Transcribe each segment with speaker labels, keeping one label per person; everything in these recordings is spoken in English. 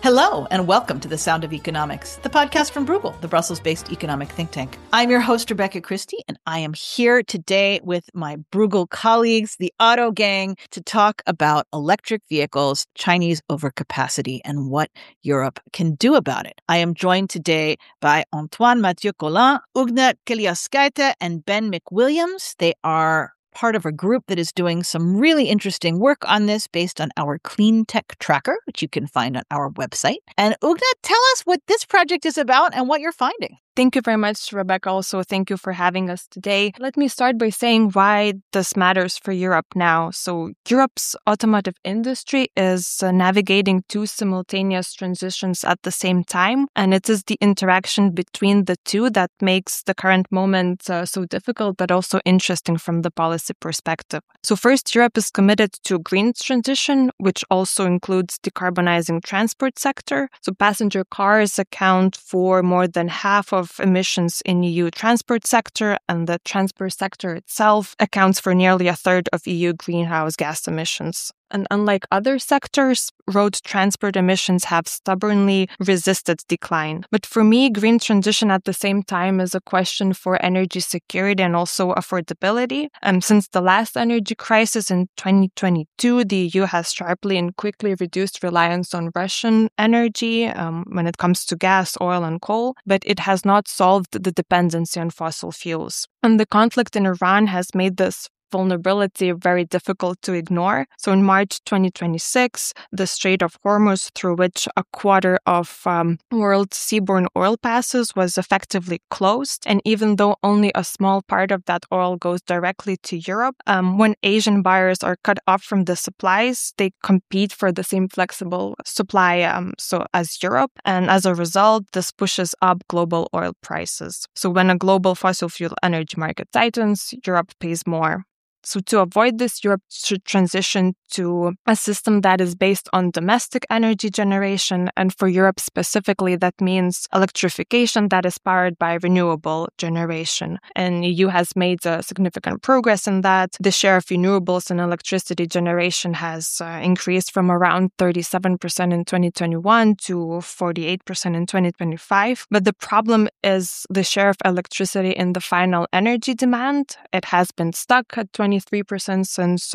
Speaker 1: Hello, and welcome to The Sound of Economics, the podcast from Bruegel, the Brussels-based economic think tank. I'm your host, Rebecca Christie, and I am here today with my Bruegel colleagues, the Auto Gang, to talk about electric vehicles, Chinese overcapacity, and what Europe can do about it. I am joined today by Antoine Mathieu Collin, Ugna Keliaskaite, and Ben McWilliams. They are part of a group that is doing some really interesting work on this based on our Clean Tech Tracker, which you can find on our website. And Ugna, tell us what this project is about and what you're finding.
Speaker 2: Thank you very much, Rebecca. Also, thank you for having us today. Let me start by saying why this matters for Europe now. So Europe's automotive industry is navigating two simultaneous transitions at the same time. And it is the interaction between the two that makes the current moment so difficult, but also interesting from the policy perspective. So first, Europe is committed to a green transition, which also includes decarbonizing transport sector. So passenger cars account for more than half of emissions in EU transport sector, and the transport sector itself accounts for nearly a third of EU greenhouse gas emissions. And unlike other sectors, road transport emissions have stubbornly resisted decline. But for me, green transition at the same time is a question for energy security and also affordability. Since the last energy crisis in 2022, the EU has sharply and quickly reduced reliance on Russian energy when it comes to gas, oil, and coal, but it has not solved the dependency on fossil fuels. And the conflict in Iran has made this vulnerability very difficult to ignore. So in March 2026, the Strait of Hormuz, through which a quarter of world seaborne oil passes, was effectively closed. And even though only a small part of that oil goes directly to Europe, when Asian buyers are cut off from the supplies, they compete for the same flexible supply as Europe. And as a result, this pushes up global oil prices. So when a global fossil fuel energy market tightens, Europe pays more. So to avoid this, Europe should transition to a system that is based on domestic energy generation. And for Europe specifically, that means electrification that is powered by renewable generation. And EU has made significant progress in that. The share of renewables in electricity generation has increased from around 37% in 2021 to 48% in 2025. But the problem is the share of electricity in the final energy demand. It has been stuck at 23% since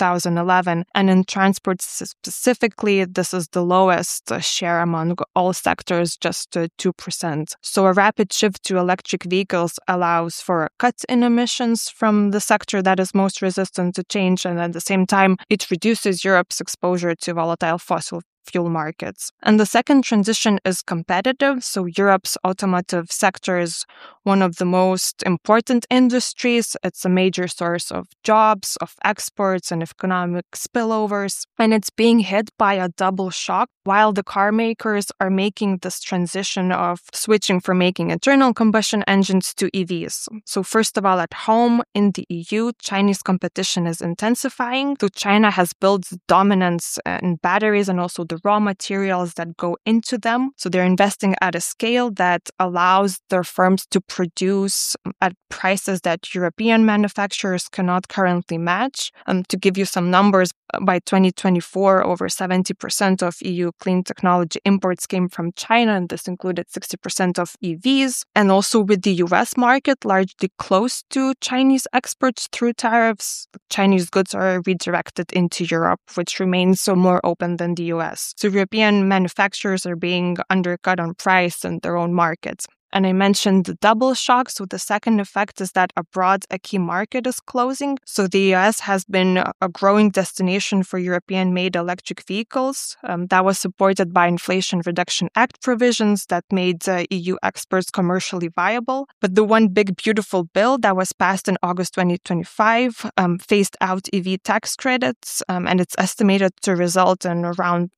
Speaker 2: 2011. And in transport specifically, this is the lowest share among all sectors, just 2%. So a rapid shift to electric vehicles allows for a cut in emissions from the sector that is most resistant to change. And at the same time, it reduces Europe's exposure to volatile fossil fuel markets. And the second transition is competitive. So Europe's automotive sector is one of the most important industries. It's a major source of jobs, of exports, and economic spillovers. And it's being hit by a double shock while the car makers are making this transition of switching from making internal combustion engines to EVs. So first of all, at home in the EU, Chinese competition is intensifying. So China has built dominance in batteries and also the raw materials that go into them. So they're investing at a scale that allows their firms to produce at prices that European manufacturers cannot currently match. To give you some numbers, by 2024, over 70% of EU clean technology imports came from China, and this included 60% of EVs. And also with the US market largely close to Chinese exports through tariffs, Chinese goods are redirected into Europe, which remains more open than the US. So European manufacturers are being undercut on price in their own markets. And I mentioned the double shock. So the second effect is that abroad, a key market is closing. So the US has been a growing destination for European-made electric vehicles. That was supported by Inflation Reduction Act provisions that made EU exports commercially viable. But the one big, beautiful bill that was passed in August 2025 phased out EV tax credits, and it's estimated to result in around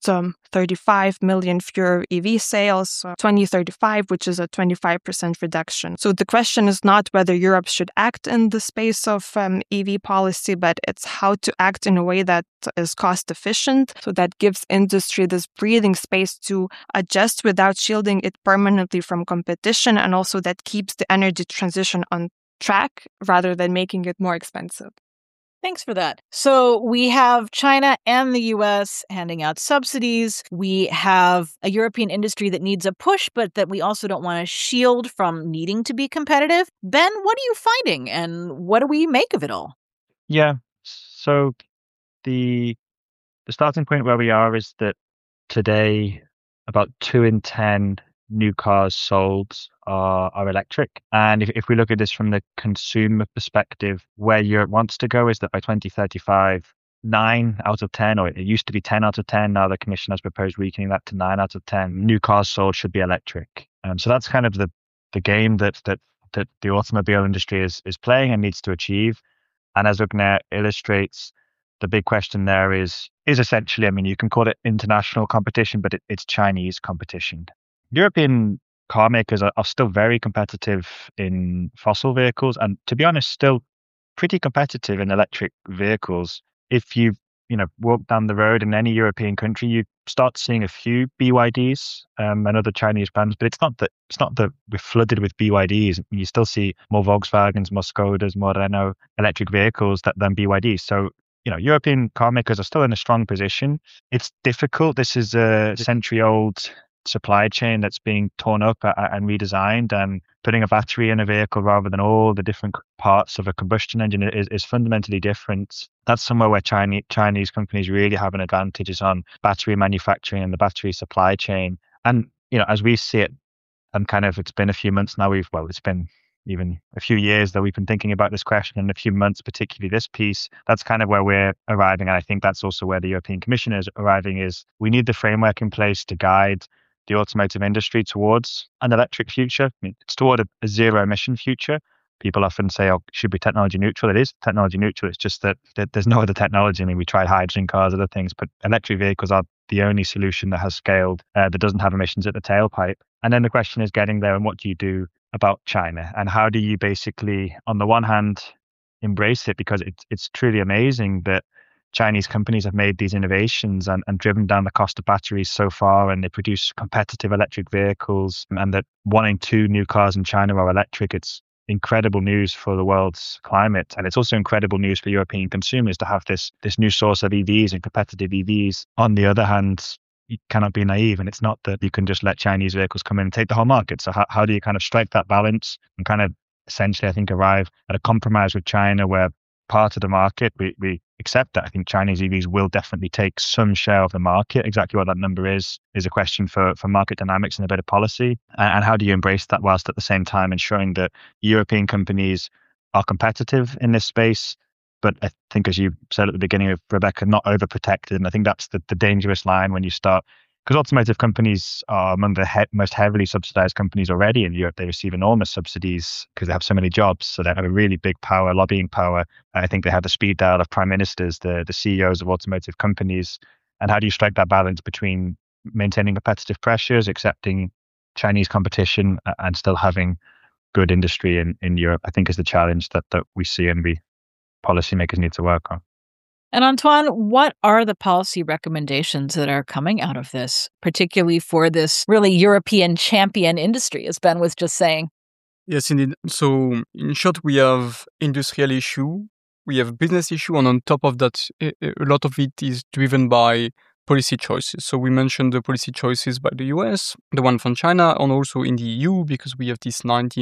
Speaker 2: 35 million fewer EV sales, 2035, which is a 25% reduction. So the question is not whether Europe should act in the space of EV policy, but it's how to act in a way that is cost efficient, so that gives industry this breathing space to adjust without shielding it permanently from competition, and also that keeps the energy transition on track rather than making it more expensive.
Speaker 1: Thanks for that. So we have China and the US handing out subsidies. We have a European industry that needs a push, but that we also don't want to shield from needing to be competitive. Ben, what are you finding and what do we make of it all?
Speaker 3: Yeah. So the starting point where we are is that today about 2 in 10 new cars sold are electric. And if we look at this from the consumer perspective, where Europe wants to go is that by 2035, 9 out of 10, or it used to be 10 out of 10, now the Commission has proposed weakening that to 9 out of 10, new cars sold should be electric. So that's kind of the game that the automobile industry is playing and needs to achieve. And as Ugna illustrates, the big question there is essentially, I mean, you can call it international competition, but it's Chinese competition. European car makers are still very competitive in fossil vehicles, and to be honest, still pretty competitive in electric vehicles. If you walk down the road in any European country, you start seeing a few BYDs and other Chinese brands, but it's not that we're flooded with BYDs. You still see more Volkswagens, more Skodas, more Renault electric vehicles than BYDs. So European car makers are still in a strong position. It's difficult. This is a century-old supply chain that's being torn up and redesigned, and putting a battery in a vehicle rather than all the different parts of a combustion engine is fundamentally different. That's somewhere where Chinese companies really have an advantage, is on battery manufacturing and the battery supply chain. And as we see it, and kind of it's been a few months now, it's been even a few years that we've been thinking about this question, and a few months, particularly this piece. That's kind of where we're arriving. And I think that's also where the European Commission is arriving, is we need the framework in place to guide the automotive industry towards an electric future. I mean, it's toward a zero emission future. People often say, oh, it should be technology neutral. It is technology neutral. It's just that there's no other technology. I mean, we tried hydrogen cars, other things, but electric vehicles are the only solution that has scaled, that doesn't have emissions at the tailpipe. And then the question is getting there, and what do you do about China? And how do you basically, on the one hand, embrace it? Because it's truly amazing that Chinese companies have made these innovations and driven down the cost of batteries so far, and they produce competitive electric vehicles, and that 1 in 2 new cars in China are electric. It's incredible news for the world's climate, and it's also incredible news for European consumers to have this new source of EVs and competitive EVs. On the other hand, you cannot be naive, and it's not that you can just let Chinese vehicles come in and take the whole market. So how do you kind of strike that balance and kind of essentially, I think, arrive at a compromise with China where part of the market, we accept that. I think Chinese EVs will definitely take some share of the market. Exactly what that number is a question for market dynamics and a bit of policy. And how do you embrace that whilst at the same time ensuring that European companies are competitive in this space, but I think, as you said at the beginning of Rebecca, not overprotected. And I think that's the dangerous line when you start, because automotive companies are among the most heavily subsidized companies already in Europe. They receive enormous subsidies because they have so many jobs. So they have a really big power, lobbying power. I think they have the speed dial of prime ministers, the CEOs of automotive companies. And how do you strike that balance between maintaining competitive pressures, accepting Chinese competition, and still having good industry in Europe? I think is the challenge that we see and policymakers need to work on.
Speaker 1: And Antoine, what are the policy recommendations that are coming out of this, particularly for this really European champion industry, as Ben was just saying?
Speaker 4: Yes, indeed. So in short, we have industrial issue, we have business issue, and on top of that, a lot of it is driven by policy choices. So we mentioned the policy choices by the US, the one from China, and also in the EU, because we have this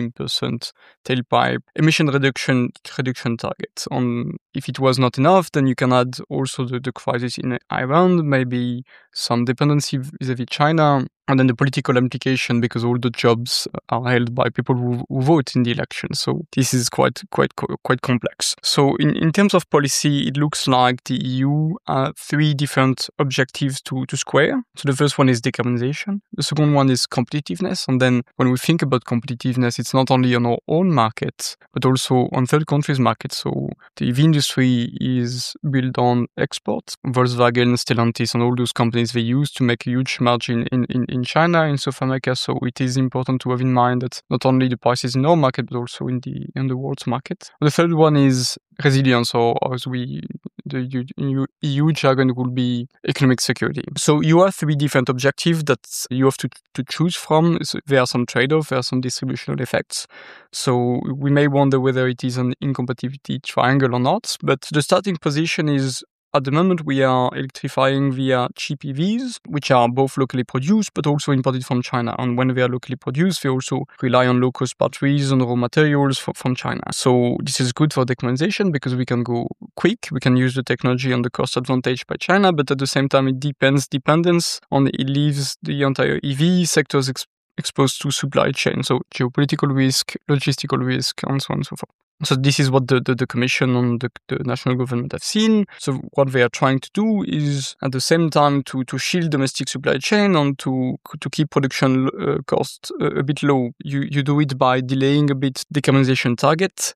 Speaker 4: 19% tailpipe emission reduction target. If it was not enough, then you can add also the crisis in Iran, maybe some dependency vis-a-vis China, and then the political implication, because all the jobs are held by people who vote in the election. So this is quite complex. So in terms of policy, it looks like the EU have 3 different objectives to square. So the first one is decarbonization. The second one is competitiveness. And then when we think about competitiveness, it's not only on our own market, but also on third countries' markets. So the EV industry is built on exports. Volkswagen, Stellantis, and all those companies, they use to make a huge margin in China, in South America. So it is important to have in mind that not only the prices in our market, but also in the world's market. The third one is resilience, or as we the EU jargon would be economic security. So you have 3 different objectives that you have to choose from. So there are some trade-offs, there are some distributional effects. So we may wonder whether it is an incompatibility triangle or not, but the starting position is, at the moment, we are electrifying via cheap EVs, which are both locally produced but also imported from China. And when they are locally produced, they also rely on low-cost batteries and raw materials from China. So this is good for decarbonization because we can go quick, we can use the technology and the cost advantage by China, but at the same time, it dependence on it leaves the entire EV sectors exposed to supply chain, so geopolitical risk, logistical risk, and so on and so forth. So this is what the Commission and the national government have seen. So what they are trying to do is, at the same time, to shield domestic supply chain and to keep production costs a bit low. You do it by delaying a bit decarbonization target.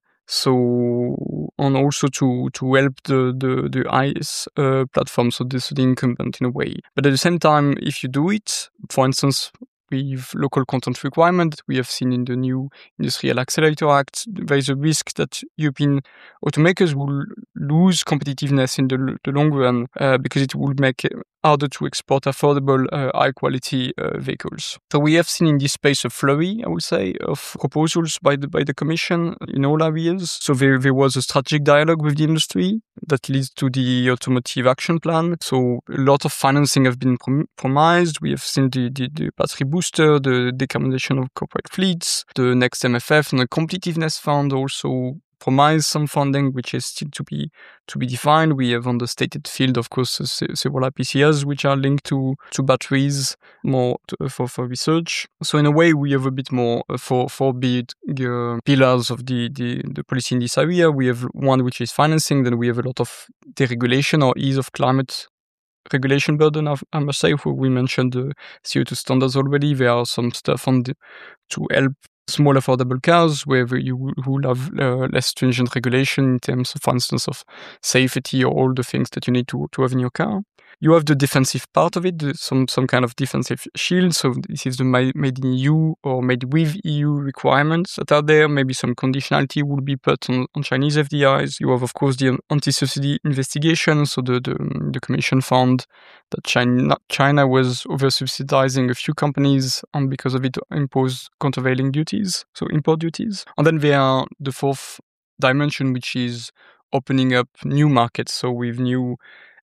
Speaker 4: So, and also to help the ICE platform, so the incumbent in a way. But at the same time, if you do it, for instance, with local content requirement we have seen in the new Industrial Accelerator Act, there is a risk that European automakers will lose competitiveness in the long run because it will make it harder to export affordable, high-quality vehicles. So we have seen in this space a flurry, I would say, of proposals by the Commission in all areas. So there was a strategic dialogue with the industry that leads to the Automotive Action Plan. So a lot of financing have been promised. We have seen the battery booster, the decarbonization of corporate fleets, the next MFF, and the competitiveness fund also promise some funding, which is still to be defined. We have on the stated field, of course, several IPCS which are linked to batteries more for research. So in a way, we have a bit more four big pillars of the policy in this area. We have one which is financing. Then we have a lot of deregulation or ease of climate regulation burden, I must say. We mentioned the CO2 standards already. There are some stuff to help small affordable cars where you will have less stringent regulation in terms of, for instance, of safety or all the things that you need to have in your car. You have the defensive part of it, some kind of defensive shield. So this is the made in EU or made with EU requirements that are there. Maybe some conditionality will be put on Chinese FDIs. You have, of course, the anti-subsidy investigation. So the Commission found that China was over-subsidizing a few companies and because of it imposed countervailing duties, so import duties. And then there are the fourth dimension, which is opening up new markets. So with new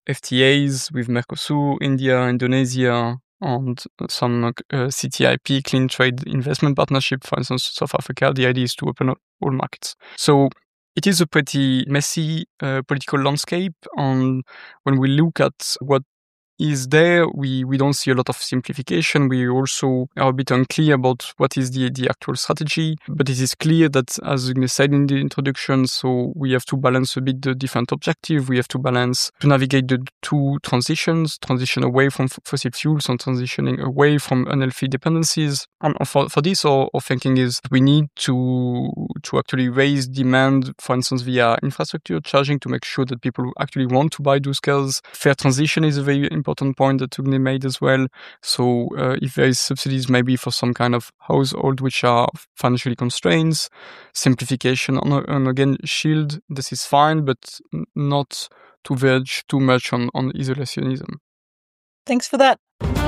Speaker 4: FTAs with Mercosur, India, Indonesia, and some CTIP, Clean Trade Investment Partnership, for instance, South Africa. The idea is to open up all markets. So it is a pretty messy political landscape. And when we look at what is there, we don't see a lot of simplification. We also are a bit unclear about what is the actual strategy. But it is clear that, as Ignace said in the introduction, so we have to balance a bit the different objectives. We have to navigate the two transition away from fossil fuels and transitioning away from unhealthy dependencies. And for this, our thinking is we need to actually raise demand, for instance, via infrastructure charging to make sure that people actually want to buy those cars. Fair transition is a very important point that Ugne made as well. So if there is subsidies maybe for some kind of household which are financially constrained, simplification and again shield, this is fine, but not to verge too much on isolationism.
Speaker 1: Thanks for that.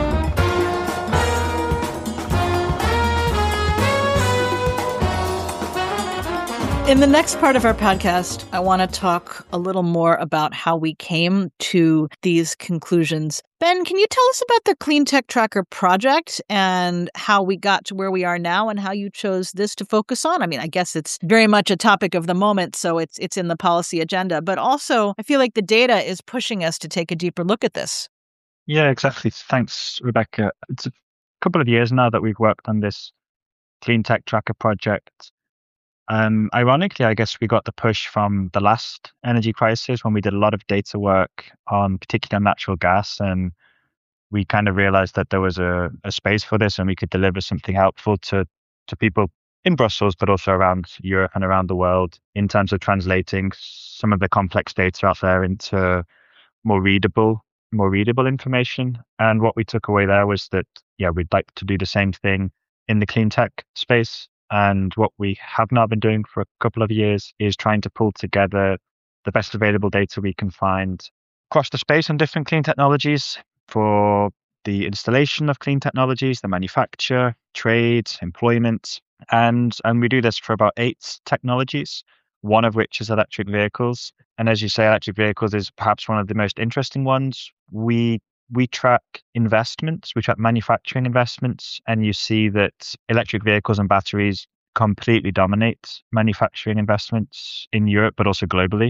Speaker 1: In the next part of our podcast, I want to talk a little more about how we came to these conclusions. Ben, can you tell us about the Clean Tech Tracker project and how we got to where we are now and how you chose this to focus on? I mean, I guess it's very much a topic of the moment, so it's in the policy agenda. But also, I feel like the data is pushing us to take a deeper look at this.
Speaker 3: Yeah, exactly. Thanks, Rebecca. It's a couple of years now that we've worked on this Clean Tech Tracker project. Ironically, I guess we got the push from the last energy crisis when we did a lot of data work on particularly on natural gas, and we kind of realized that there was a space for this and we could deliver something helpful to people in Brussels, but also around Europe and around the world in terms of translating some of the complex data out there into more readable information. And what we took away there was that, we'd like to do the same thing in the clean tech space. And what we have now been doing for a couple of years is trying to pull together the best available data we can find across the space on different clean technologies for the installation of clean technologies, the manufacture, trade, employment. And we do this for about 8 technologies, one of which is electric vehicles. And as you say, electric vehicles is perhaps one of the most interesting ones. We track investments, we track manufacturing investments, and you see that electric vehicles and batteries completely dominate manufacturing investments in Europe, but also globally.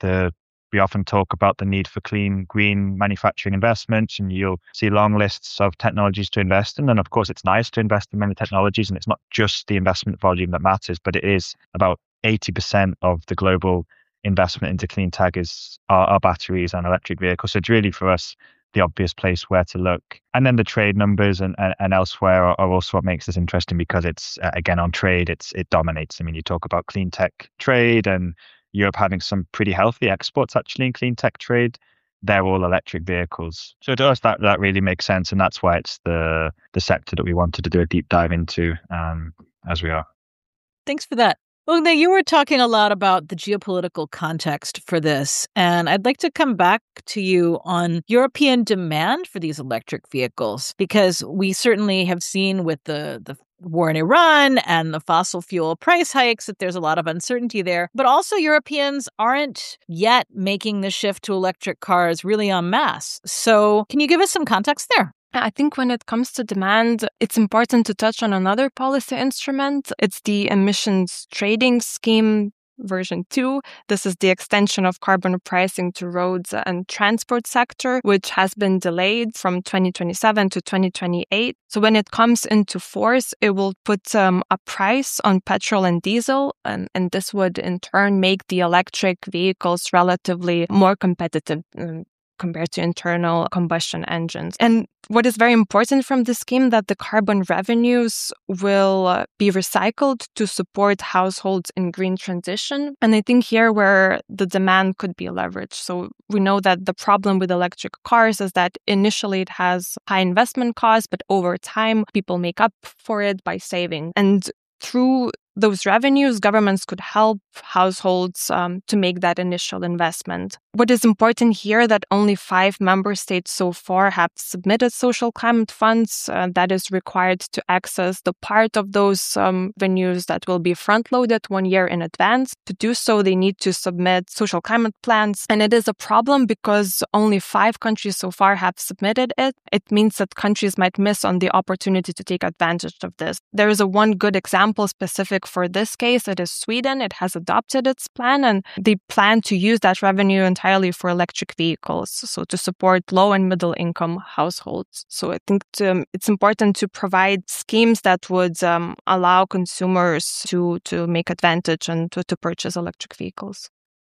Speaker 3: We often talk about the need for clean, green manufacturing investments, and you'll see long lists of technologies to invest in. And of course, it's nice to invest in many technologies, and it's not just the investment volume that matters, but it is about 80% of the global investment into clean tech are batteries and electric vehicles. So it's really, for us, the obvious place where to look. And then the trade numbers and elsewhere are also what makes this interesting, because it's, again, on trade, it dominates. I mean, you talk about clean tech trade and Europe having some pretty healthy exports actually in clean tech trade. They're all electric vehicles. So to us, that really makes sense. And that's why it's the sector that we wanted to do a deep dive into as we are.
Speaker 1: Thanks for that. Well, you were talking a lot about the geopolitical context for this, and I'd like to come back to you on European demand for these electric vehicles, because we certainly have seen with the war in Iran and the fossil fuel price hikes that there's a lot of uncertainty there. But also Europeans aren't yet making the shift to electric cars really en masse. So can you give us some context there?
Speaker 2: I think when it comes to demand, it's important to touch on another policy instrument. It's the emissions trading scheme version 2. This is the extension of carbon pricing to roads and transport sector, which has been delayed from 2027 to 2028. So when it comes into force, it will put a price on petrol and diesel, and this would in turn make the electric vehicles relatively more competitive compared to internal combustion engines. And what is very important from the scheme, that the carbon revenues will be recycled to support households in green transition. And I think here where the demand could be leveraged. So we know that the problem with electric cars is that initially it has high investment costs, but over time people make up for it by saving. And through those revenues, governments could help households to make that initial investment. What is important here that only 5 member states so far have submitted social climate funds that is required to access the part of those revenues that will be front-loaded 1 year in advance. To do so, they need to submit social climate plans. And it is a problem because only 5 countries so far have submitted it. It means that countries might miss on the opportunity to take advantage of this. There is one good example specific for this case. It is Sweden. It has adopted its plan, and they plan to use that revenue entirely for electric vehicles, so to support low and middle income households. So I think it's important to provide schemes that would allow consumers to make advantage and to purchase electric vehicles.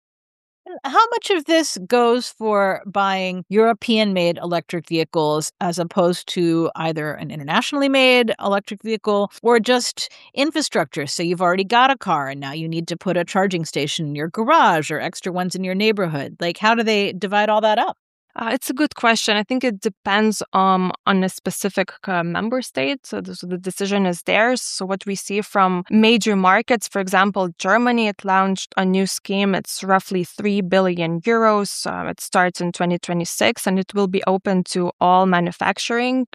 Speaker 1: How much of this goes for buying European-made electric vehicles as opposed to either an internationally made electric vehicle or just infrastructure? So you've already got a car and now you need to put a charging station in your garage or extra ones in your neighborhood. Like, how do they divide all that up?
Speaker 2: It's a good question. I think it depends on a specific member state. So the decision is theirs. So what we see from major markets, for example, Germany, it launched a new scheme. It's roughly 3 billion euros. It starts in 2026 and it will be open to all manufacturers.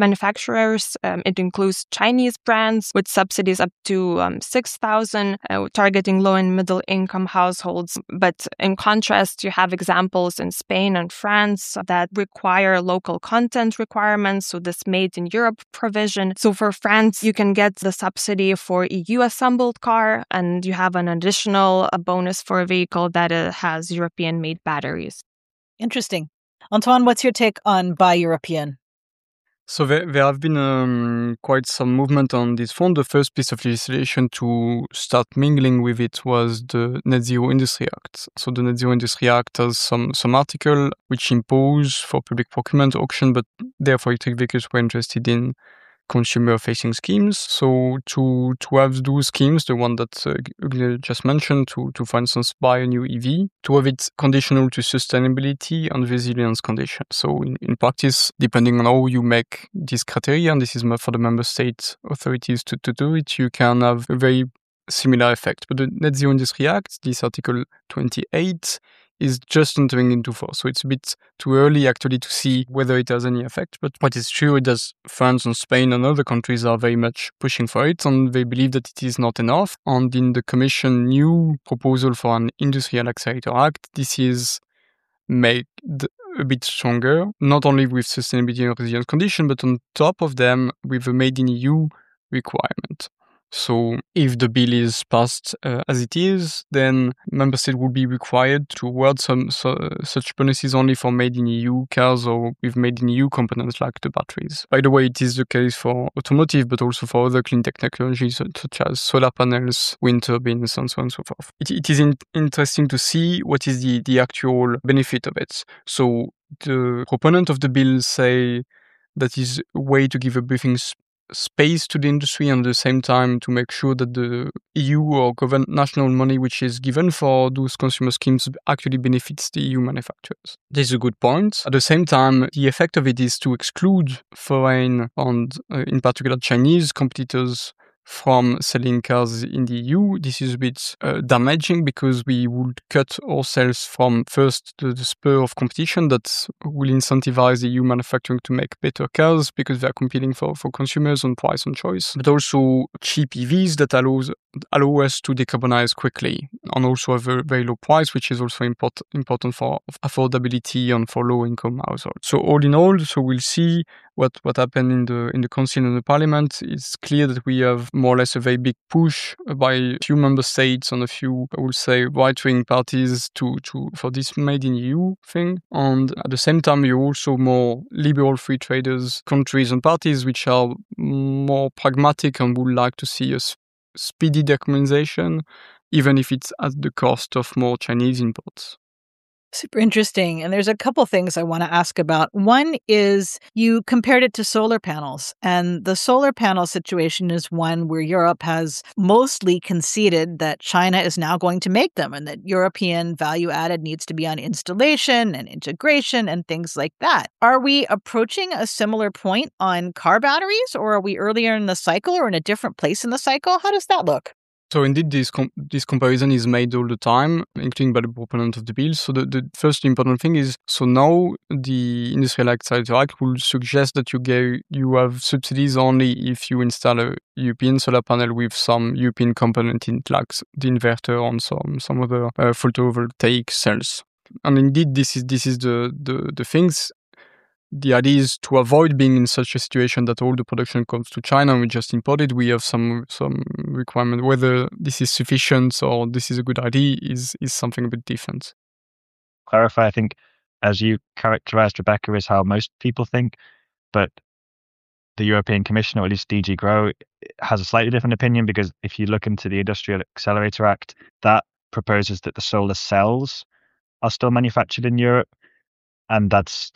Speaker 2: It includes Chinese brands with subsidies up to 6,000, targeting low and middle income households. But in contrast, you have examples in Spain and France that require local content requirements, so this made in Europe provision. So for France, you can get the subsidy for EU assembled car, and you have an additional bonus for a vehicle that has European made batteries.
Speaker 1: Interesting. Antoine, what's your take on Buy European?
Speaker 4: So there have been quite some movement on this front. The first piece of legislation to start mingling with it was the Net Zero Industry Act. So the Net Zero Industry Act has some article which impose for public procurement auction, but therefore electric vehicles were interested in consumer-facing schemes. So to have those schemes, the one that Ugle just mentioned, to for instance buy a new EV, to have it conditional to sustainability and resilience conditions. So in practice, depending on how you make these criteria, and this is for the member state authorities to do it, you can have a very similar effect. But the Net Zero Industry Act, this Article 28, is just entering into force. So it's a bit too early actually to see whether it has any effect. But what is true is that France and Spain and other countries are very much pushing for it, and they believe that it is not enough. And in the Commission new proposal for an Industrial Accelerator Act, this is made a bit stronger, not only with sustainability and resilience condition, but on top of them with a Made in EU requirement. So if the bill is passed as it is, then member states will be required to award such bonuses only for Made in EU cars or with Made in EU components like the batteries. By the way, it is the case for automotive, but also for other clean tech technologies such as solar panels, wind turbines, and so on and so forth. It is interesting to see what is the actual benefit of it. So the proponent of the bill say that is a way to give a breathing space to the industry and at the same time to make sure that the EU or national money which is given for those consumer schemes actually benefits the EU manufacturers. This is a good point. At the same time, the effect of it is to exclude foreign and in particular Chinese competitors from selling cars in the EU. This is a bit damaging because we would cut ourselves from first the spur of competition that will incentivize the EU manufacturing to make better cars because they are competing for consumers on price and choice, but also cheap EVs that allow us to decarbonize quickly and also have a very low price, which is also important for affordability and for low-income households. So all in all, so we'll see what happened in the Council and the Parliament. It's clear that we have more or less a very big push by a few member states and a few, I would say, right-wing parties for this Made in EU thing. And at the same time, you're also more liberal free traders, countries and parties which are more pragmatic and would like to see a speedy decarbonization, even if it's at the cost of more Chinese imports.
Speaker 1: Super interesting. And there's a couple things I want to ask about. One is you compared it to solar panels, and the solar panel situation is one where Europe has mostly conceded that China is now going to make them and that European value added needs to be on installation and integration and things like that. Are we approaching a similar point on car batteries, or are we earlier in the cycle or in a different place in the cycle? How does that look?
Speaker 4: So indeed, this comparison is made all the time, including by the proponent of the bill. So the first important thing is, so now the Industrial Accelerator Act will suggest that you have subsidies only if you install a European solar panel with some European component in it, like the inverter and some other photovoltaic cells. And indeed, this is the things. The idea is to avoid being in such a situation that all the production comes to China and we just import it. We have some requirement. Whether this is sufficient or this is a good idea is something a bit different.
Speaker 3: Clarify, I think, as you characterized, Rebecca, is how most people think, but the European Commission, or at least DG GROW, has a slightly different opinion, because if you look into the Industrial Accelerator Act, that proposes that the solar cells are still manufactured in Europe, and that's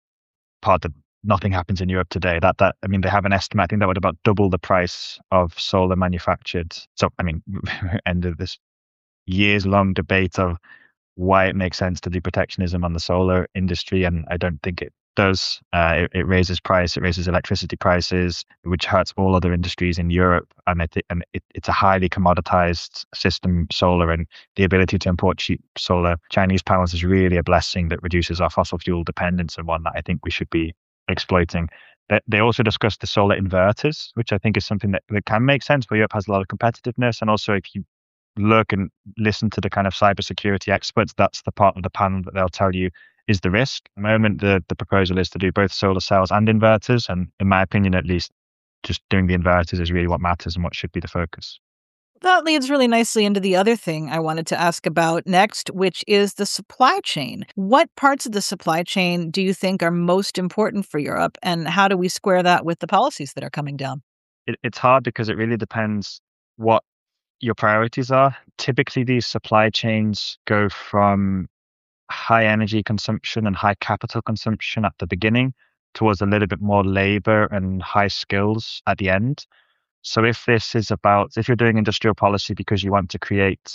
Speaker 3: part that nothing happens in Europe today. That I mean, they have an estimate. I think that would about double the price of solar manufactured. So I mean, end of this years-long debate of why it makes sense to do protectionism on the solar industry, and I don't think it does. It raises price. It raises electricity prices, which hurts all other industries in Europe. And it's a highly commoditized system, solar, and the ability to import cheap solar Chinese panels is really a blessing that reduces our fossil fuel dependence, and one that I think we should be exploiting. They also discussed the solar inverters, which I think is something that can make sense, where Europe has a lot of competitiveness. And also, if you look and listen to the kind of cybersecurity experts, that's the part of the panel that they'll tell you is the risk. At the moment, the proposal is to do both solar cells and inverters. And in my opinion, at least, just doing the inverters is really what matters and what should be the focus.
Speaker 1: That leads really nicely into the other thing I wanted to ask about next, which is the supply chain. What parts of the supply chain do you think are most important for Europe, and how do we square that with the policies that are coming down?
Speaker 3: It's hard because it really depends what your priorities are. Typically, these supply chains go from high energy consumption and high capital consumption at the beginning towards a little bit more labor and high skills at the end. So if you're doing industrial policy because you want to create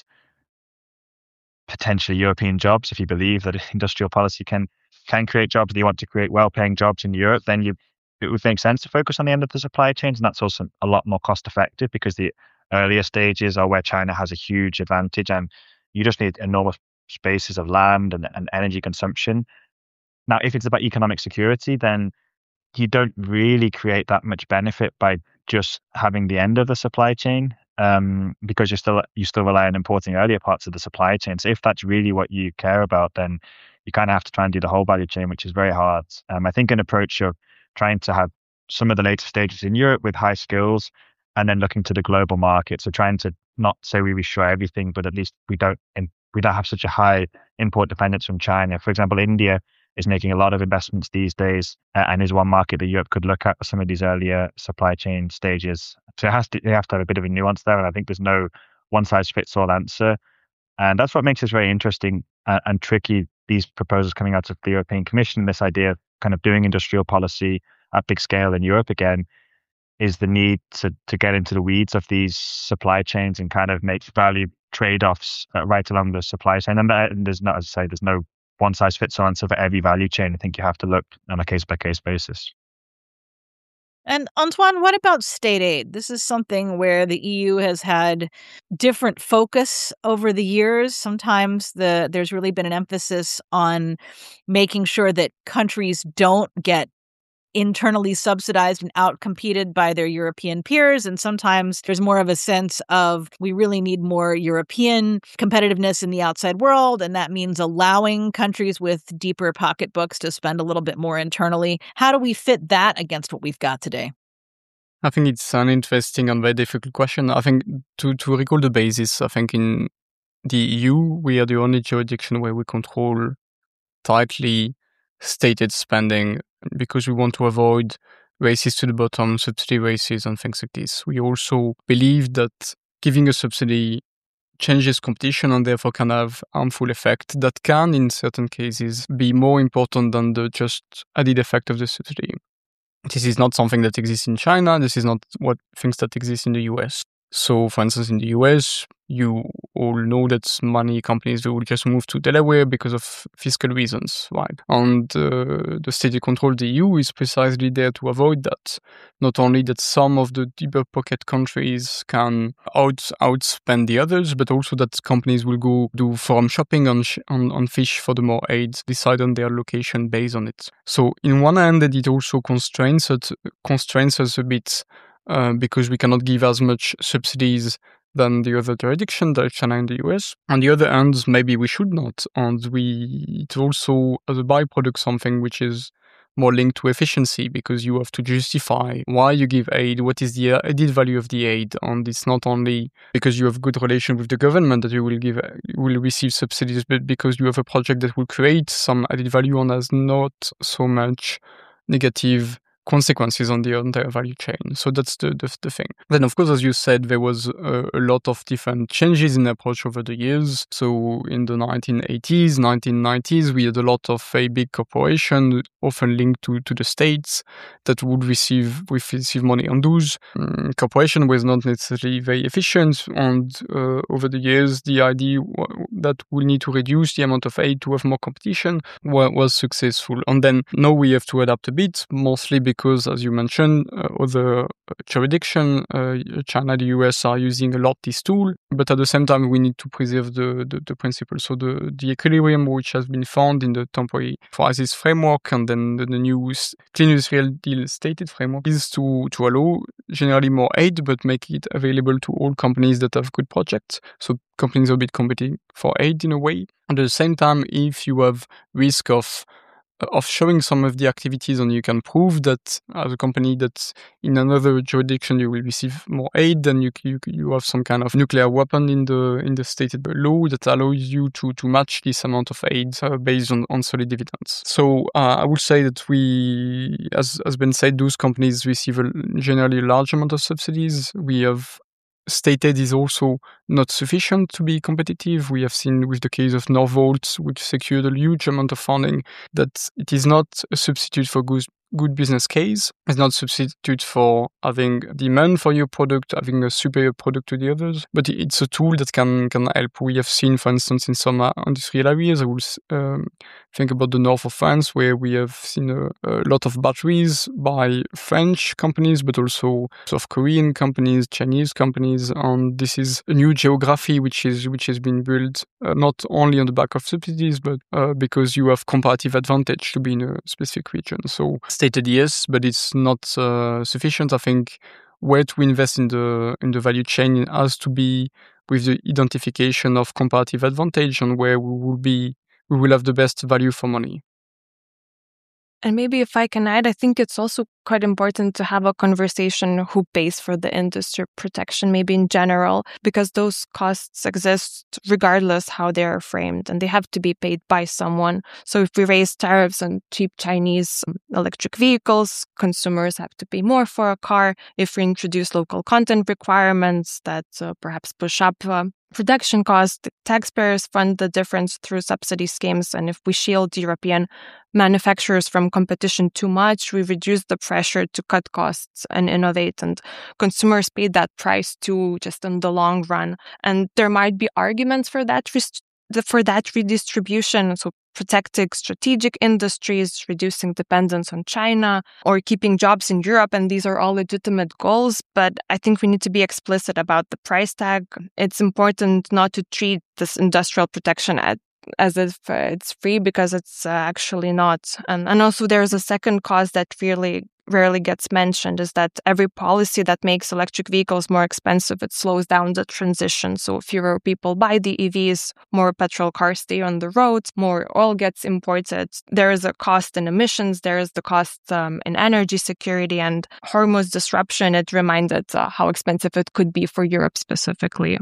Speaker 3: potentially European jobs, if you believe that industrial policy can create jobs, and you want to create well-paying jobs in Europe, then it would make sense to focus on the end of the supply chains. And that's also a lot more cost effective, because earlier stages are where China has a huge advantage, and you just need enormous spaces of land and energy consumption. Now, if it's about economic security, then you don't really create that much benefit by just having the end of the supply chain, because you still rely on importing earlier parts of the supply chain. So if that's really what you care about, then you kind of have to try and do the whole value chain, which is very hard. I think an approach of trying to have some of the later stages in Europe with high skills, and then looking to the global market. So trying to not say we reshore everything, but at least we don't have such a high import dependence from China. For example, India is making a lot of investments these days, and is one market that Europe could look at for some of these earlier supply chain stages. So you have to have a bit of a nuance there, and I think there's no one-size-fits-all answer. And that's what makes this very interesting and tricky, these proposals coming out of the European Commission, this idea of kind of doing industrial policy at big scale in Europe again, is the need to get into the weeds of these supply chains and kind of make value trade-offs right along the supply chain. And there's not, as I say, there's no one-size-fits-all answer for every value chain. I think you have to look on a case-by-case basis.
Speaker 1: And Antoine, what about state aid? This is something where the EU has had different focus over the years. Sometimes there's really been an emphasis on making sure that countries don't get internally subsidized and outcompeted by their European peers. And sometimes there's more of a sense of we really need more European competitiveness in the outside world. And that means allowing countries with deeper pocketbooks to spend a little bit more internally. How do we fit that against what we've got today?
Speaker 4: I think it's an interesting and very difficult question. I think to recall the basis, I think in the EU, we are the only jurisdiction where we control tightly stated spending because we want to avoid races to the bottom, subsidy races and things like this. We also believe that giving a subsidy changes competition and therefore can have harmful effect that can, in certain cases, be more important than the just added effect of the subsidy. This is not something that exists in China. This is not what things that exist in the US. So, for instance, in the US, you all know that many companies will just move to Delaware because of fiscal reasons, right? And the stated control of the EU is precisely there to avoid that. Not only that some of the deeper pocket countries can outspend the others, but also that companies will go do forum shopping on fish for the more aid, decide on their location based on it. So, in one hand, it also constrains us a bit. Because we cannot give as much subsidies than the other jurisdiction, like China and the US. On the other hand, maybe we should not. And it's also, as a byproduct, something which is more linked to efficiency, because you have to justify why you give aid, what is the added value of the aid. And it's not only because you have good relation with the government that you will receive subsidies, but because you have a project that will create some added value and has not so much negative consequences on the entire value chain. So that's the thing. Then, of course, as you said, there was a lot of different changes in approach over the years. So in the 1980s, 1990s, we had a lot of very big corporations, often linked to the states, that would receive money on those. Corporation was not necessarily very efficient. And over the years, the idea that we need to reduce the amount of aid to have more competition was successful. And then now we have to adapt a bit, mostly because, as you mentioned, other jurisdictions, China, the US, are using a lot this tool, but at the same time, we need to preserve the principle. So the equilibrium which has been found in the temporary crisis framework and then the new Clean Industrial Deal stated framework is to allow generally more aid, but make it available to all companies that have good projects. So companies are a bit competing for aid in a way. At the same time, if you have risk of showing some of the activities and you can prove that as a company that in another jurisdiction you will receive more aid, then you have some kind of nuclear weapon in the stated law that allows you to match this amount of aid based on solid dividends. So I would say that we, as been said, those companies receive generally a large amount of subsidies. We have state aid is also not sufficient to be competitive. We have seen with the case of Northvolt, which secured a huge amount of funding, that it is not a substitute for good business case. It's not a substitute for having demand for your product, having a superior product to the others, but it's a tool that can help. We have seen, for instance, in some industrial areas, I will think about the north of France, where we have seen a lot of batteries by French companies, but also South Korean companies, Chinese companies, and this is a new geography which has been built not only on the back of subsidies, but because you have comparative advantage to be in a specific region. So stated yes, but it's not sufficient. I think where to invest in the value chain has to be with the identification of comparative advantage and where we will have the best value for money.
Speaker 2: And maybe if I can add, I think it's also quite important to have a conversation who pays for the industry protection, maybe in general, because those costs exist regardless how they are framed, and they have to be paid by someone. So if we raise tariffs on cheap Chinese electric vehicles, consumers have to pay more for a car. If we introduce local content requirements that perhaps push up production costs, the taxpayers fund the difference through subsidy schemes. And if we shield European manufacturers from competition too much, we reduce the pressure to cut costs and innovate. And consumers pay that price too, just in the long run. And there might be arguments for that redistribution. So protecting strategic industries, reducing dependence on China, or keeping jobs in Europe. And these are all legitimate goals. But I think we need to be explicit about the price tag. It's important not to treat this industrial protection as if it's free, because it's actually not. And also there's a second cause that really rarely gets mentioned, is that every policy that makes electric vehicles more expensive, it slows down the transition. So fewer people buy the EVs, more petrol cars stay on the roads, more oil gets imported. There is a cost in emissions, there is the cost in energy security, and Hormuz disruption, it reminded how expensive it could be for Europe specifically.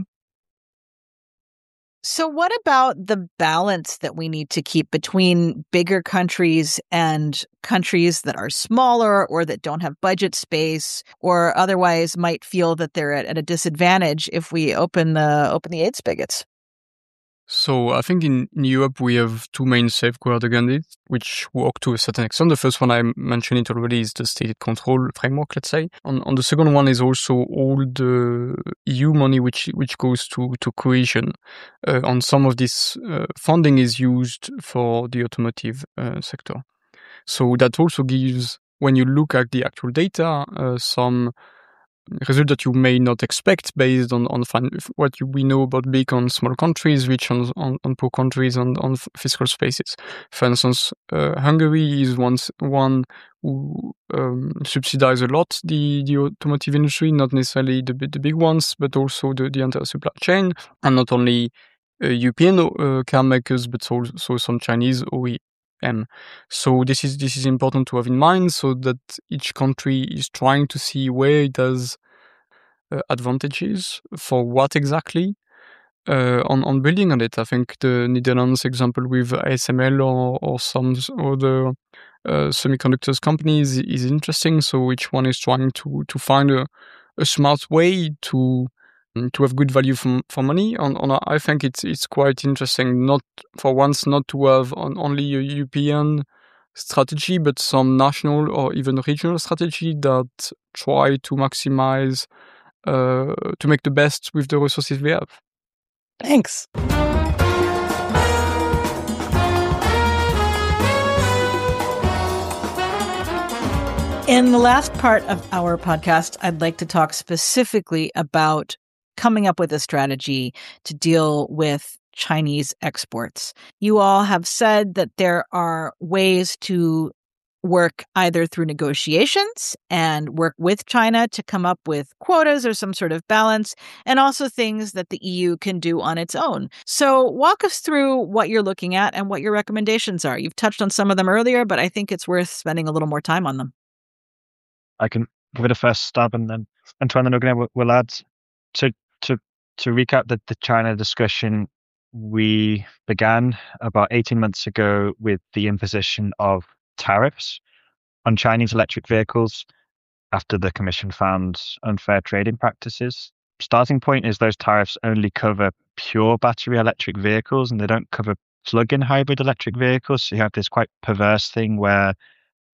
Speaker 1: So what about the balance that we need to keep between bigger countries and countries that are smaller or that don't have budget space or otherwise might feel that they're at a disadvantage if we open the aid spigots?
Speaker 4: So I think in Europe we have two main safeguards against it, which work to a certain extent. The first one, I mentioned it already, is the stated control framework, let's say. On the second one is also all the EU money which goes to cohesion. On some of this funding is used for the automotive sector. So that also gives, when you look at the actual data, some result that you may not expect based on what we know about big and small countries, rich and poor countries, and on fiscal spaces. For instance, Hungary is one who subsidize a lot the automotive industry, not necessarily the big ones, but also the entire supply chain, and not only European car makers, but also some Chinese OEM. So this is important to have in mind, so that each country is trying to see where it has advantages for what exactly on building on it. I think the Netherlands example with ASML or some other semiconductors companies is interesting. So each one is trying to find a smart way to have good value for money. I think it's quite interesting, not for once, not to have only a European strategy, but some national or even regional strategy that try to maximize, to make the best with the resources we have.
Speaker 1: Thanks. In the last part of our podcast, I'd like to talk specifically about coming up with a strategy to deal with Chinese exports. You all have said that there are ways to work either through negotiations and work with China to come up with quotas or some sort of balance, and also things that the EU can do on its own. So walk us through what you're looking at and what your recommendations are. You've touched on some of them earlier, but I think it's worth spending a little more time on them.
Speaker 3: I can give it a first stab, and then Antoine and Augustin will add. To recap the China discussion, we began about 18 months ago with the imposition of tariffs on Chinese electric vehicles after the Commission found unfair trading practices. Starting point is those tariffs only cover pure battery electric vehicles, and they don't cover plug-in hybrid electric vehicles. So you have this quite perverse thing where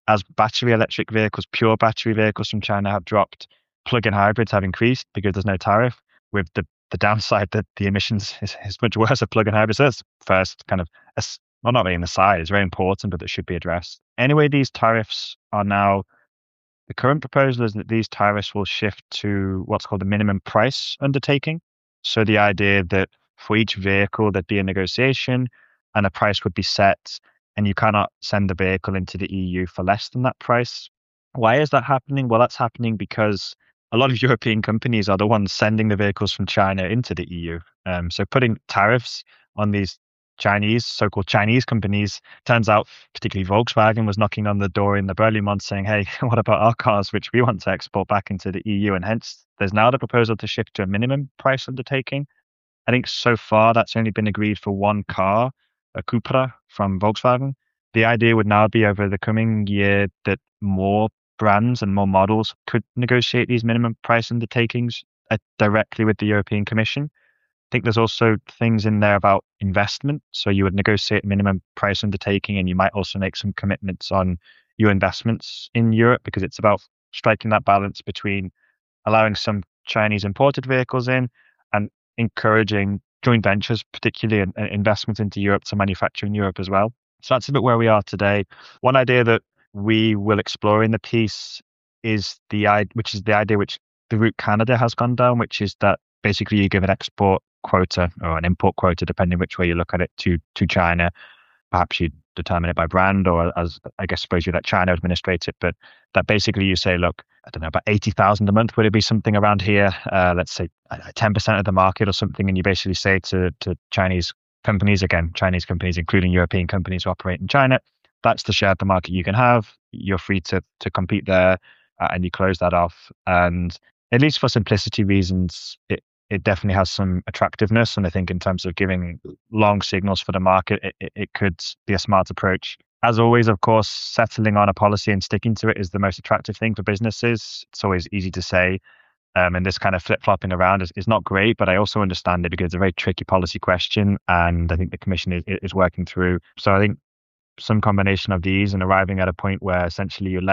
Speaker 3: as battery electric vehicles, pure battery vehicles from China have dropped, plug-in hybrids have increased because there's no tariff, with the downside that the emissions is much worse of plug-in hybrids. So that's first kind of, well, not really an aside, it's very important, but that should be addressed. Anyway, these tariffs are now, the current proposal is that these tariffs will shift to what's called the minimum price undertaking. So the idea that for each vehicle, there'd be a negotiation and a price would be set, and you cannot send the vehicle into the EU for less than that price. Why is that happening? Well, that's happening because a lot of European companies are the ones sending the vehicles from China into the EU. So putting tariffs on these so-called Chinese companies, turns out particularly Volkswagen was knocking on the door in the early months saying, hey, what about our cars, which we want to export back into the EU? And hence, there's now the proposal to shift to a minimum price undertaking. I think so far that's only been agreed for one car, a Cupra from Volkswagen. The idea would now be over the coming year that more brands and more models could negotiate these minimum price undertakings directly with the European Commission. I think there's also things in there about investment. So you would negotiate minimum price undertaking, and you might also make some commitments on your investments in Europe, because it's about striking that balance between allowing some Chinese imported vehicles in and encouraging joint ventures, particularly in investment into Europe to manufacture in Europe as well. So that's a bit where we are today. One idea that we will explore in the piece is the idea which the route Canada has gone down, which is that basically you give an export quota or an import quota, depending which way you look at it, to China. Perhaps you determine it by brand, or as I guess suppose you let China administrate it, but that basically you say, look, I don't know, about 80,000 a month, would it be something around here? Let's say 10% of the market or something, and you basically say to Chinese companies, including European companies who operate in China, that's the share of the market you can have. You're free to compete there, and you close that off. And at least for simplicity reasons, it definitely has some attractiveness. And I think in terms of giving long signals for the market, it could be a smart approach. As always, of course, settling on a policy and sticking to it is the most attractive thing for businesses. It's always easy to say. And this kind of flip-flopping around is not great, but I also understand it because it's a very tricky policy question. And I think the Commission is working through. So I think some combination of these and arriving at a point where essentially you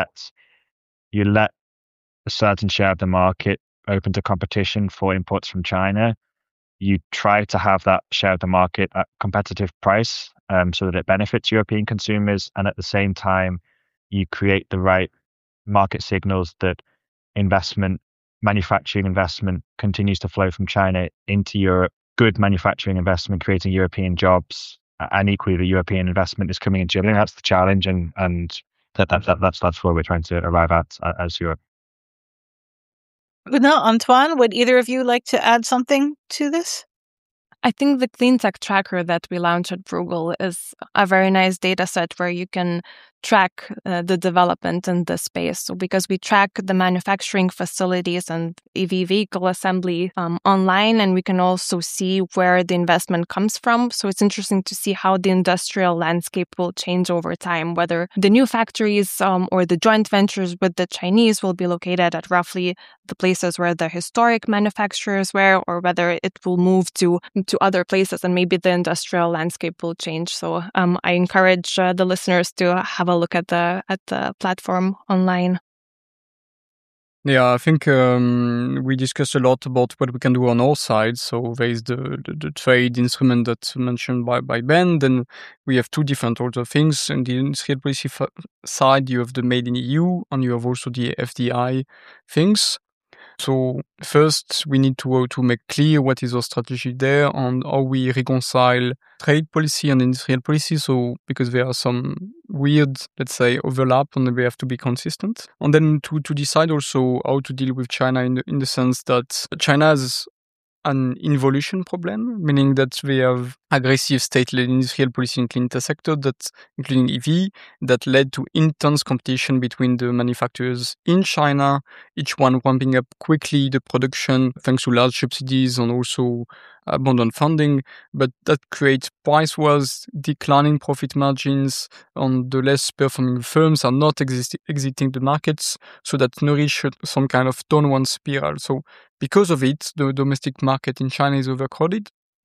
Speaker 3: let a certain share of the market open to competition for imports from China. You try to have that share of the market at competitive price, so that it benefits European consumers, and at the same time you create the right market signals that manufacturing investment continues to flow from China into Europe. Good manufacturing investment creating European jobs, and equally the European investment is coming into Europe. I think that's the challenge, and that's where we're trying to arrive at as Europe.
Speaker 1: Now, Antoine, would either of you like to add something to this?
Speaker 2: I think the Clean Tech Tracker that we launched at Bruegel is a very nice data set where you can track the development in this space. So because we track the manufacturing facilities and EV vehicle assembly online, and we can also see where the investment comes from. So it's interesting to see how the industrial landscape will change over time, whether the new factories or the joint ventures with the Chinese will be located at roughly the places where the historic manufacturers were, or whether it will move to other places and maybe the industrial landscape will change. So I encourage the listeners to have a look at the platform online.
Speaker 4: Yeah, I think we discussed a lot about what we can do on all sides. So there is the trade instrument that's mentioned by Ben. Then we have two different order of things. On the industrial policy side, you have the Made in EU, and you have also the FDI things. So first, we need to make clear what is our strategy there and how we reconcile trade policy and industrial policy. So because there are some weird, let's say, overlap, and we have to be consistent. And then to decide also how to deal with China in the sense that China has an involution problem, meaning that we have aggressive state-led industrial policy in clean tech sector, that including EV, that led to intense competition between the manufacturers in China, each one ramping up quickly the production thanks to large subsidies and also abundant funding. But that creates price wars, declining profit margins, and the less performing firms are not exiting the markets, so that nourish some kind of downward spiral. So because of it, the domestic market in China is overcrowded.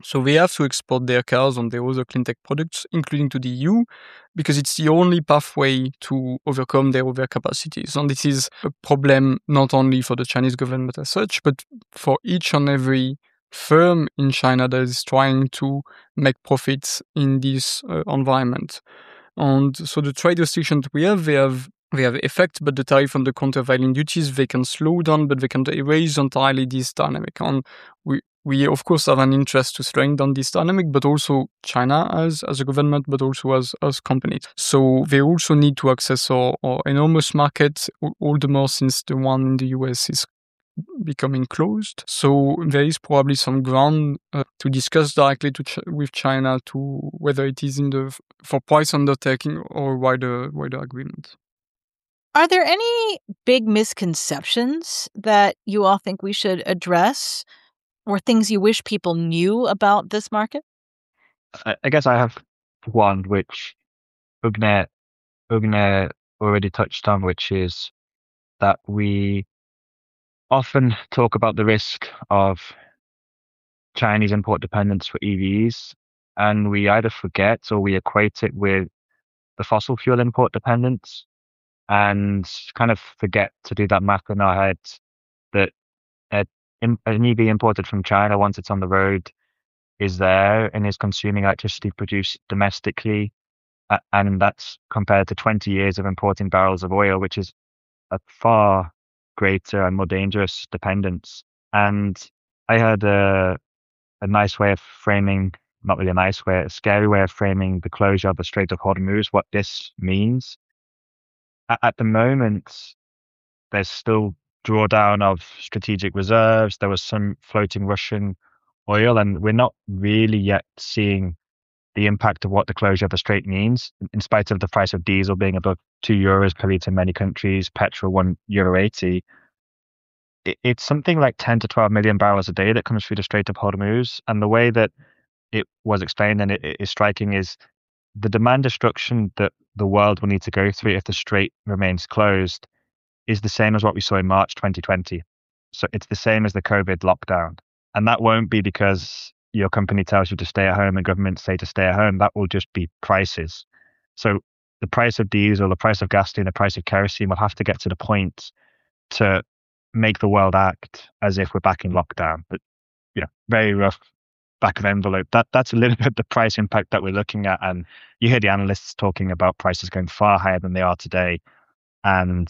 Speaker 4: So they have to export their cars and their other clean tech products, including to the EU, because it's the only pathway to overcome their overcapacities. And this is a problem not only for the Chinese government as such, but for each and every firm in China that is trying to make profits in this environment. And so the trade restrictions we have, they have effect, but the tariff and the countervailing duties, they can slow down, but they can erase entirely this dynamic. And we of course have an interest to slowing down this dynamic, but also China as a government, but also as companies. So they also need to access our enormous market, all the more since the one in the US is becoming closed. So there is probably some ground to discuss directly with China to whether it is for price undertaking or wider agreement.
Speaker 1: Are there any big misconceptions that you all think we should address, or things you wish people knew about this market?
Speaker 3: I guess I have one, which Ugne already touched on, which is that we often talk about the risk of Chinese import dependence for EVs, and we either forget or we equate it with the fossil fuel import dependence, and kind of forget to do that math in our heads that an EV imported from China, once it's on the road, is there and is consuming electricity produced domestically. And that's compared to 20 years of importing barrels of oil, which is a far greater and more dangerous dependence. And I had a nice way of framing, not really a nice way, a scary way of framing the closure of the Strait of Hormuz, what this means. At the moment, there's still drawdown of strategic reserves. There was some floating Russian oil, and we're not really yet seeing the impact of what the closure of the strait means, in spite of the price of diesel being above €2 per litre in many countries, petrol €1.80. It's something like 10 to 12 million barrels a day that comes through the Strait of Hormuz. And the way that it was explained, and it is striking, is the demand destruction that the world will need to go through if the strait remains closed is the same as what we saw in March 2020. So it's the same as the COVID lockdown. And that won't be because your company tells you to stay at home and governments say to stay at home. That will just be prices. So the price of diesel, the price of gasoline, the price of kerosene will have to get to the point to make the world act as if we're back in lockdown. But, very rough back of envelope. That's a little bit the price impact that we're looking at. And you hear the analysts talking about prices going far higher than they are today. And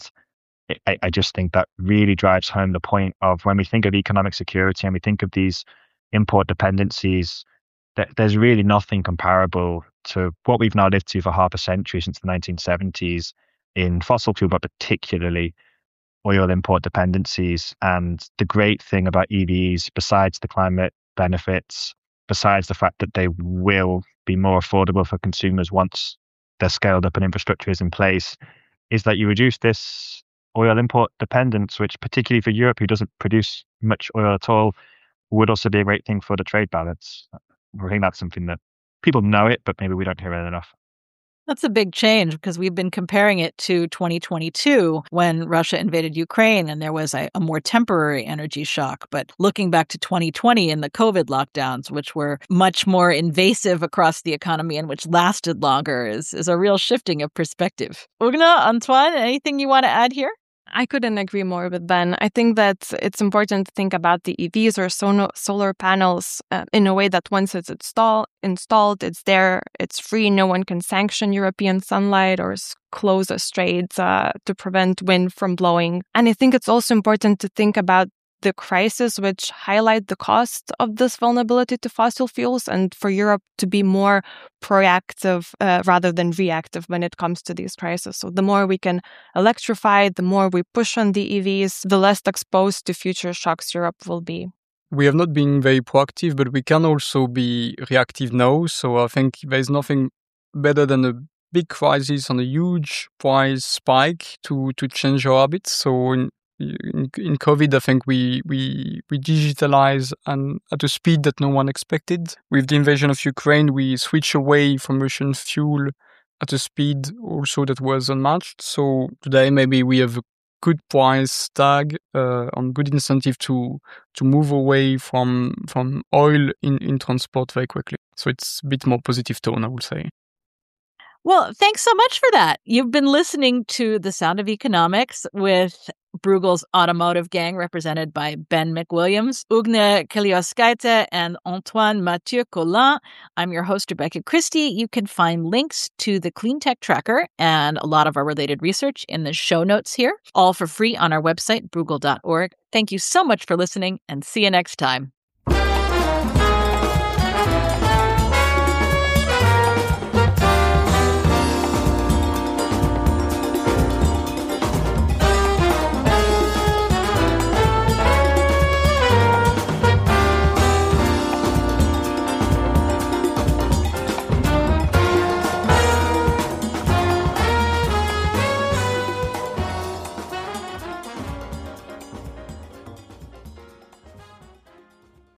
Speaker 3: I just think that really drives home the point of when we think of economic security and we think of these import dependencies, that there's really nothing comparable to what we've now lived to for half a century since the 1970s in fossil fuel, but particularly oil import dependencies. And the great thing about EVs, besides the climate benefits, besides the fact that they will be more affordable for consumers once they're scaled up and infrastructure is in place, is that you reduce this oil import dependence, which particularly for Europe, who doesn't produce much oil at all, would also be a great thing for the trade balance. I think that's something that people know it, but maybe we don't hear it enough.
Speaker 1: That's a big change because we've been comparing it to 2022 when Russia invaded Ukraine and there was a more temporary energy shock. But looking back to 2020 and the COVID lockdowns, which were much more invasive across the economy and which lasted longer, is a real shifting of perspective. Ugne, Antoine, anything you want to add here?
Speaker 2: I couldn't agree more with Ben. I think that it's important to think about the EVs or solar panels in a way that once it's installed, it's there, it's free. No one can sanction European sunlight or close a strait to prevent wind from blowing. And I think it's also important to think about the crisis, which highlight the cost of this vulnerability to fossil fuels, and for Europe to be more proactive rather than reactive when it comes to these crises. So the more we can electrify, the more we push on the EVs, the less exposed to future shocks Europe will be.
Speaker 4: We have not been very proactive, but we can also be reactive now. So I think there's nothing better than a big crisis and a huge price spike to change our habits. So in COVID, I think we digitalize and at a speed that no one expected. With the invasion of Ukraine, we switch away from Russian fuel at a speed also that was unmatched. So today, maybe we have a good price tag, on good incentive to move away from oil in transport very quickly. So it's a bit more positive tone, I would say.
Speaker 1: Well, thanks so much for that. You've been listening to The Sound of Economics with Bruegel's automotive gang, represented by Ben McWilliams, Ugne Kelioskaite, and Antoine Mathieu Collin. I'm your host, Rebecca Christie. You can find links to the Clean Tech Tracker and a lot of our related research in the show notes here, all for free on our website, bruegel.org. Thank you so much for listening, and see you next time.